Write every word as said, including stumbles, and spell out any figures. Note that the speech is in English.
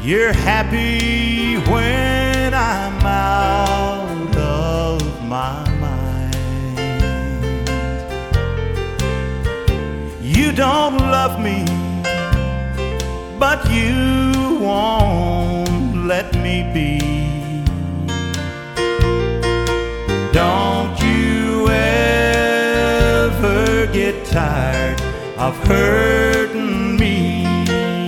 You're happy when I'm out of my mind. You don't love me, but you won't let me be. Don't you ever get tired of hurting